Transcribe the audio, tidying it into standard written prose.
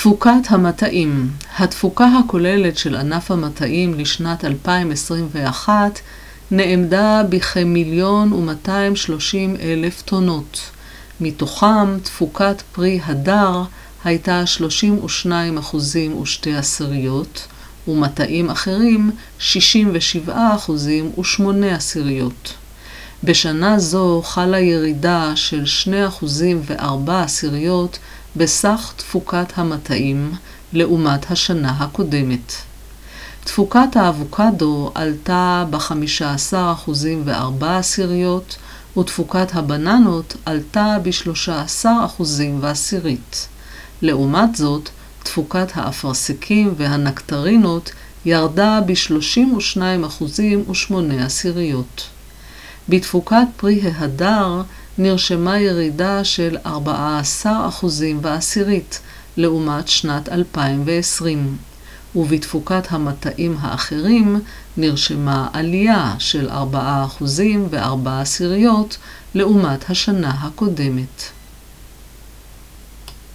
תפוקת המטעים. התפוקה הכוללת של ענף המטעים לשנת 2021 נאמדה בכ1,230,000 טונות. מתוכם תפוקת פרי הדר הייתה 32.2%, ומטעים אחרים 67.8%. בשנה זו חלה ירידה של 2.4% בסך תפוקת המטעים לעומת השנה הקודמת. תפוקת האבוקדו עלתה ב15.4%, ותפוקת הבננות עלתה ב13.1%. לעומת זאת, תפוקת האפרסקים והנקטרינות ירדה ב32.8%. בתפוקת פרי ההדר נרשמה ירידה של 14.1% לעומת שנת 2020, ובתפוקת המטעים האחרים נרשמה עלייה של 4.4% לעומת השנה הקודמת.